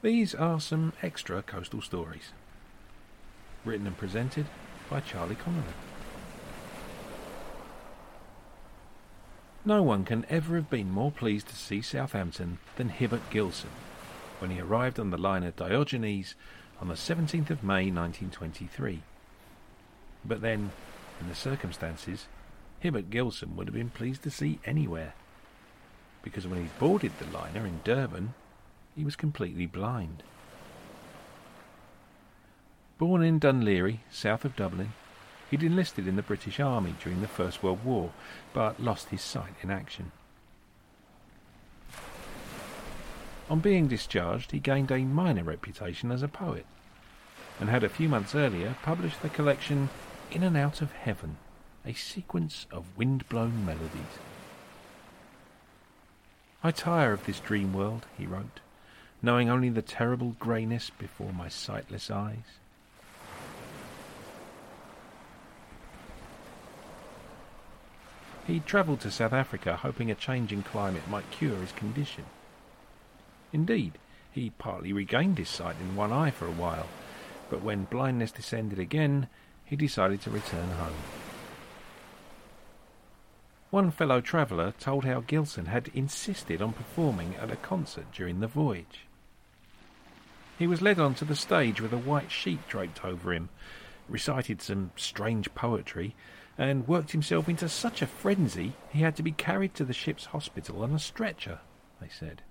These are some extra coastal stories. Written and presented by Charlie Connolly. No one can ever have been more pleased to see Southampton than Hibbert Gilson when he arrived on the liner Diogenes on the 17th of May 1923. But then, in the circumstances, Hibbert Gilson would have been pleased to see anywhere, because when he boarded the liner in Durban, he was completely blind. Born in Dunleary, south of Dublin, he'd enlisted in the British Army during the First World War, but lost his sight in action. On being discharged, he gained a minor reputation as a poet, and had a few months earlier published the collection In and Out of Heaven, a sequence of wind-blown melodies. I tire of this dream world, he wrote, knowing only the terrible greyness before my sightless eyes. He travelled to South Africa hoping a change in climate might cure his condition. Indeed, he partly regained his sight in one eye for a while, but when blindness descended again, he decided to return home. One fellow traveller told how Gilson had insisted on performing at a concert during the voyage. He was led onto the stage with a white sheet draped over him, recited some strange poetry, and worked himself into such a frenzy he had to be carried to the ship's hospital on a stretcher, they said.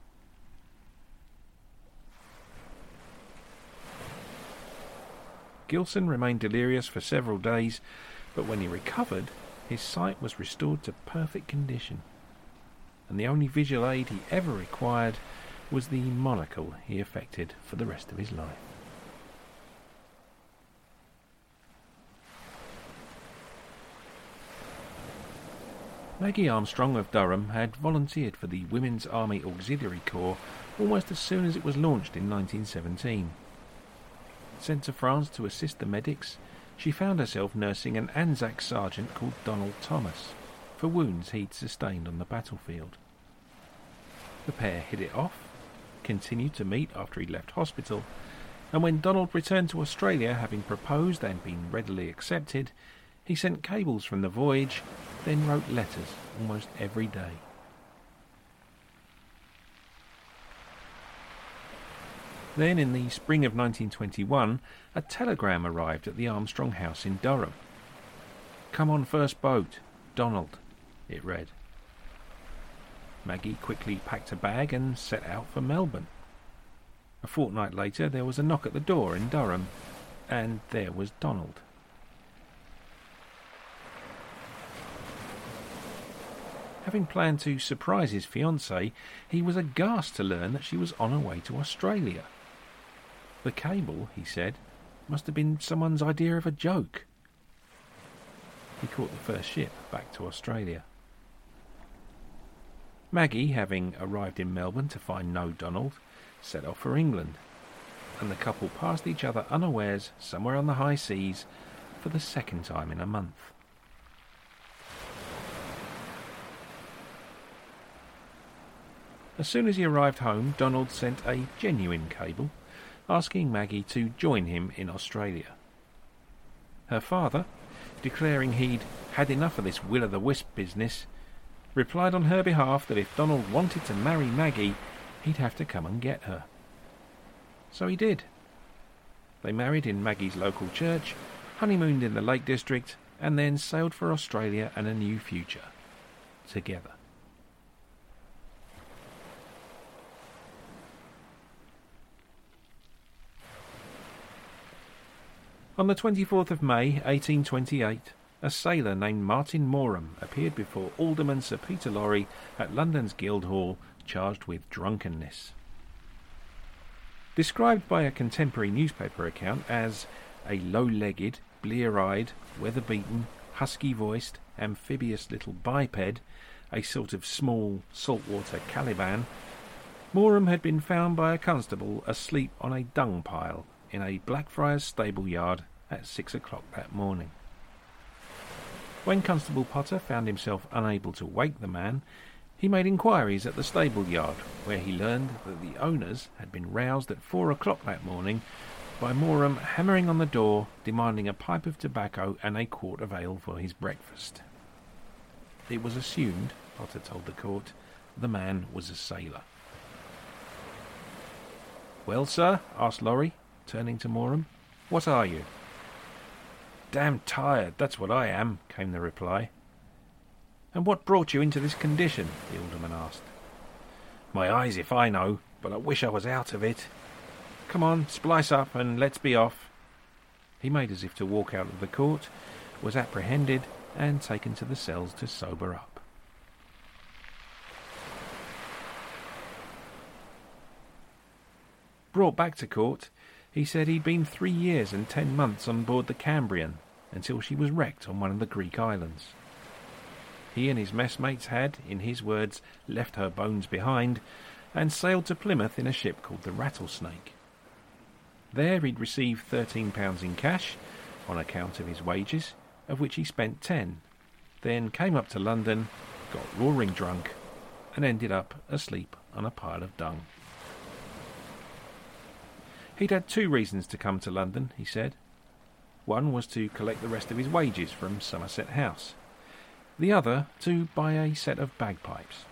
Gilson remained delirious for several days, but when he recovered, his sight was restored to perfect condition, and the only visual aid he ever required was the monocle he affected for the rest of his life. Maggie Armstrong of Durham had volunteered for the Women's Army Auxiliary Corps almost as soon as it was launched in 1917. Sent to France to assist the medics, she found herself nursing an Anzac sergeant called Donald Thomas for wounds he'd sustained on the battlefield. The pair hit it off, continued to meet after he'd left hospital, and when Donald returned to Australia, having proposed and been readily accepted, he sent cables from the voyage, then wrote letters almost every day. Then, in the spring of 1921, a telegram arrived at the Armstrong house in Durham. "Come on first boat, Donald," it read. Maggie quickly packed a bag and set out for Melbourne. A fortnight later, there was a knock at the door in Durham, and there was Donald. Having planned to surprise his fiancée, he was aghast to learn that she was on her way to Australia. The cable, he said, must have been someone's idea of a joke. He caught the first ship back to Australia. Maggie, having arrived in Melbourne to find no Donald, set off for England, and the couple passed each other unawares somewhere on the high seas for the second time in a month. As soon as he arrived home, Donald sent a genuine cable, asking Maggie to join him in Australia. Her father, declaring he'd had enough of this will-o'-the-wisp business, replied on her behalf that if Donald wanted to marry Maggie, he'd have to come and get her. So he did. They married in Maggie's local church, honeymooned in the Lake District, and then sailed for Australia and a new future. Together. On the 24th of May, 1828, a sailor named Martin Moram appeared before Alderman Sir Peter Lorry at London's Guildhall, charged with drunkenness. Described by a contemporary newspaper account as a low-legged, blear-eyed, weather-beaten, husky-voiced, amphibious little biped, a sort of small saltwater Caliban, Moram had been found by a constable asleep on a dung pile in a Blackfriars stable yard at 6 o'clock that morning. When Constable Potter found himself unable to wake the man, He made inquiries at the stable yard, where he learned that the owners had been roused at 4 o'clock that morning by Moram hammering on the door, demanding a pipe of tobacco and a quart of ale for his breakfast. It was assumed, Potter told the court, the man was a sailor. "Well, sir?" asked Laurie, turning to Moram. "What are you?" "Damn tired, that's what I am," came the reply. "And what brought you into this condition?" the alderman asked. "My eyes if I know, but I wish I was out of it. Come on, splice up and let's be off." He made as if to walk out of the court, was apprehended and taken to the cells to sober up. Brought back to court, he said he'd been 3 years and 10 months on board the Cambrian until she was wrecked on one of the Greek islands. He and his messmates had, in his words, left her bones behind and sailed to Plymouth in a ship called the Rattlesnake. There he'd received £13 in cash on account of his wages, of which he spent 10, then came up to London, got roaring drunk, and ended up asleep on a pile of dung. He'd had 2 reasons to come to London, he said. One was to collect the rest of his wages from Somerset House. The other to buy a set of bagpipes.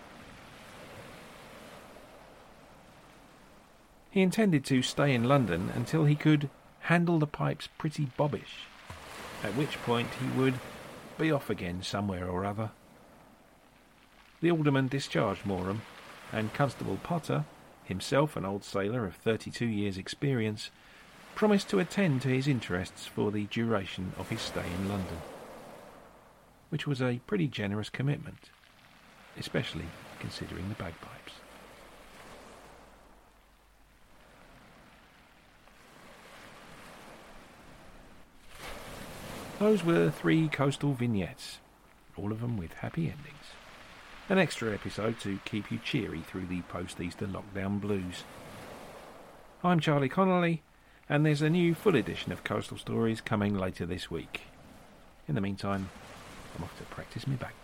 He intended to stay in London until he could handle the pipes pretty bobbish, at which point he would be off again somewhere or other. The alderman discharged Moram, and Constable Potter, himself an old sailor of 32 years' experience, promised to attend to his interests for the duration of his stay in London, which was a pretty generous commitment, especially considering the bagpipes. Those were 3 coastal vignettes, all of them with happy endings. An extra episode to keep you cheery through the post-Easter lockdown blues. I'm Charlie Connolly, and there's a new full edition of Coastal Stories coming later this week. In the meantime, I'm off to practice my bagpipes.